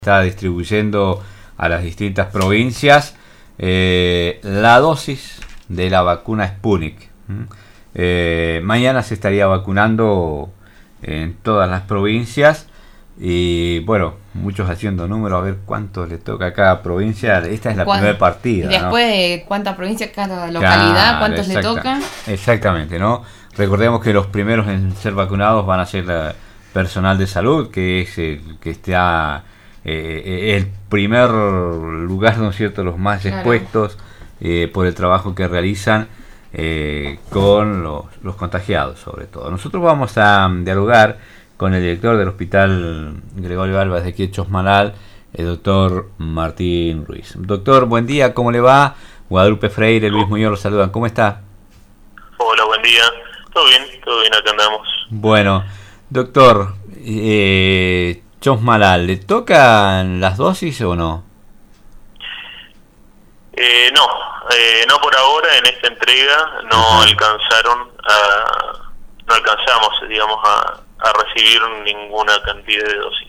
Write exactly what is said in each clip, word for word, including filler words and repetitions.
está distribuyendo a las distintas provincias eh, la dosis de la vacuna Sputnik. Eh, mañana se estaría vacunando en todas las provincias y bueno, muchos haciendo números a ver cuánto le toca a cada provincia. Esta es la primera partida. Y después, ¿no? De cuántas provincias, cada localidad, claro, cuántos exacta, le toca. Exactamente, ¿no? Recordemos que los primeros en ser vacunados van a ser la personal de salud, que es el que está eh, el primer lugar, ¿no es cierto?, los más claro. expuestos eh, por el trabajo que realizan eh, con los, los contagiados, sobre todo. Nosotros vamos a dialogar con el director del Hospital Gregorio Álvarez de aquí de Chosmalal, el doctor Martín Ruiz. Doctor, buen día, ¿cómo le va? Guadalupe Freire, Luis Muñoz, los saludan. ¿Cómo está? Hola, buen día. Todo bien, todo bien, acá andamos. Bueno, doctor, eh, Chosmalal, ¿le tocan las dosis o no? Eh, no, eh, no por ahora. En esta entrega no Ajá. alcanzaron a, no alcanzamos, digamos, a, a recibir ninguna cantidad de dosis.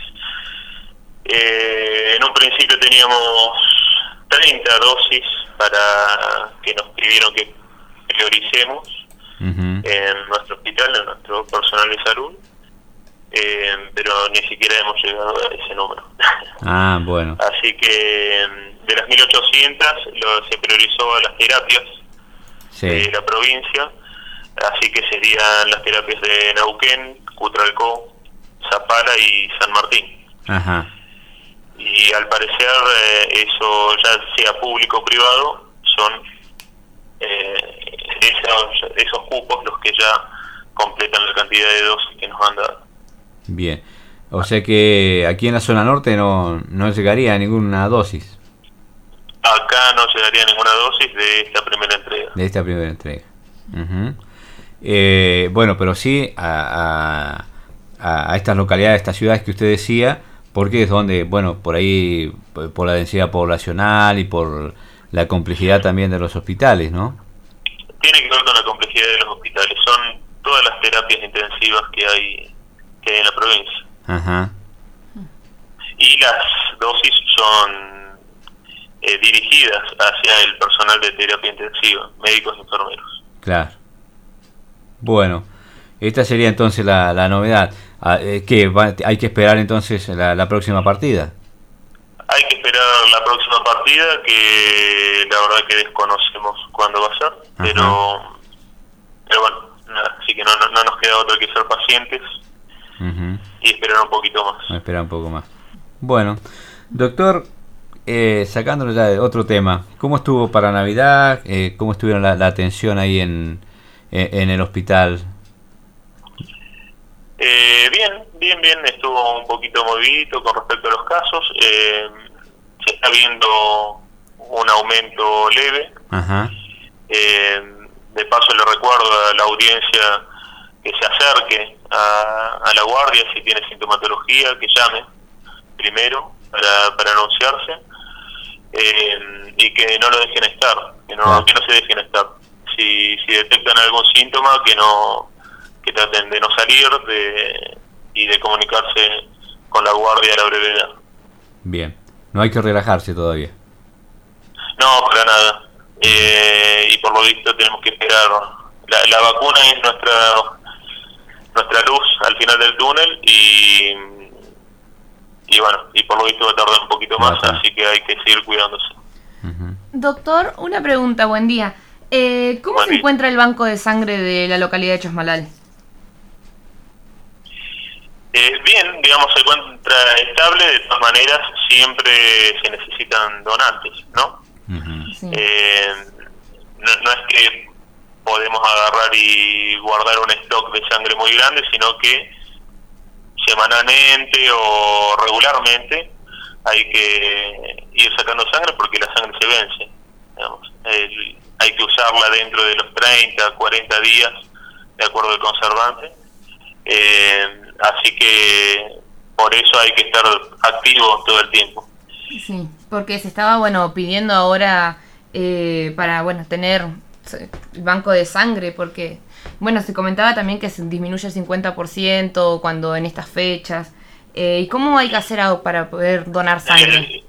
Eh, en un principio teníamos treinta dosis para que nos pidieron que prioricemos uh-huh. en nuestro hospital, en nuestro personal de salud. Eh, pero ni siquiera hemos llegado a ese número. Ah, bueno. Así que de las mil ochocientas lo, se priorizó a las terapias sí. de la provincia, así que serían las terapias de Neuquén, Cutralcó, Zapala y San Martín. Ajá. Y al parecer eh, eso, ya sea público o privado, son eh, esos, esos cupos los que ya completan la cantidad de dosis que nos han dado. Bien, o sea que aquí en la zona norte no, no llegaría a ninguna dosis. Acá no llegaría a ninguna dosis de esta primera entrega. De esta primera entrega. Uh-huh. Eh, bueno, pero sí a, a, a estas localidades, a estas ciudades que usted decía, porque es donde, bueno, por ahí, por la densidad poblacional y por la complejidad también de los hospitales, ¿no? Tiene que ver con la complejidad de los hospitales. Son todas las terapias intensivas que hay que hay en la provincia. Ajá. Y las dosis son eh, dirigidas hacia el personal de terapia intensiva, médicos y enfermeros. Claro. Bueno, esta sería entonces la, la novedad. ¿Qué? ¿Hay que esperar entonces la, la próxima partida? Hay que esperar la próxima partida, que la verdad que desconocemos cuándo va a ser, pero, pero bueno, nada, así que no, no, no nos queda otro que ser pacientes. Uh-huh. Y esperar un poquito más. Esperar un poco más. Bueno, doctor, eh, sacándolo ya de otro tema, ¿cómo estuvo para Navidad? Eh, ¿Cómo estuvieron la, la atención ahí en, en, en el hospital? Eh, bien, bien, bien. Estuvo un poquito movidito con respecto a los casos. Eh, se está viendo un aumento leve. Ajá. Eh, de paso le recuerdo a la audiencia que se acerque a, a la guardia si tiene sintomatología, que llame primero para, para anunciarse eh, y que no lo dejen estar, que no, ah. que no se dejen estar. Si, si detectan algún síntoma, que no que traten de no salir de, y de comunicarse con la guardia a la brevedad. Bien, no hay que relajarse todavía. No, para nada. Eh, y por lo visto tenemos que esperar. La, la vacuna es nuestra nuestra luz al final del túnel y y bueno, y por lo visto va a tardar un poquito más, okay. Así que hay que seguir cuidándose. Uh-huh. Doctor, una pregunta, buen día. Eh, ¿Cómo buen se día. encuentra el banco de sangre de la localidad de Chosmalal? Eh, bien, digamos, se encuentra estable. De todas maneras, siempre se necesitan donantes, ¿no? Uh-huh. Sí. Eh, no, no es que podemos agarrar y guardar un stock de sangre muy grande, sino que semanalmente o regularmente hay que ir sacando sangre porque la sangre se vence, digamos. El, hay que usarla dentro de los treinta, cuarenta días de acuerdo al conservante, eh, así que por eso hay que estar activo todo el tiempo. Sí, porque se estaba, bueno, pidiendo ahora eh, para, bueno, tener el banco de sangre, porque bueno, se comentaba también que se disminuye el cincuenta por ciento cuando en estas fechas. Eh, ¿Y cómo hay que hacer algo para poder donar sangre? Eh,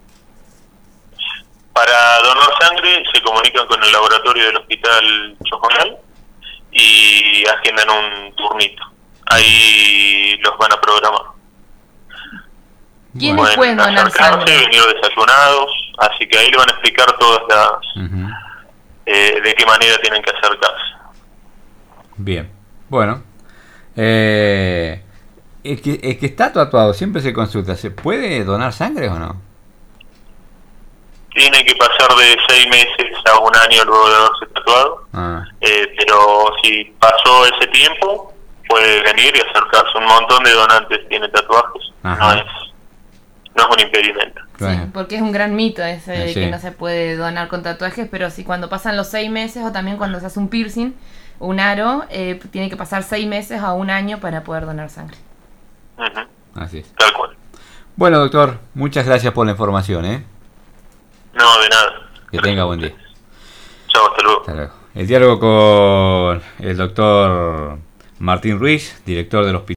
para donar sangre se comunican con el laboratorio del Hospital Chojonal y agendan un turnito. Ahí los van a programar. ¿Quiénes Pueden pueden donar acercarse, sangre? venir desayunados, así que ahí le van a explicar todas las Uh-huh. eh, de qué manera tienen que acercarse. Bien, bueno. Eh, el, que, el que está tatuado siempre se consulta, ¿se puede donar sangre o no? Tiene que pasar de seis meses a un año luego de haberse tatuado, Ah, eh, pero si pasó ese tiempo, puede venir y acercarse. Un montón de donantes tienen tatuajes, Ajá. no es, no es un impedimento. Sí, bueno. porque es un gran mito ese de Sí. que no se puede donar con tatuajes, pero si cuando pasan los seis meses o también cuando se hace un piercing, un aro, eh, tiene que pasar seis meses a un año para poder donar sangre. Ujú, Así es. tal cual. Bueno, doctor, muchas gracias por la información, ¿eh? No, de nada. Que tenga buen día. Chao, hasta luego. Hasta luego. El diálogo con el doctor Martín Ruiz, director del hospital.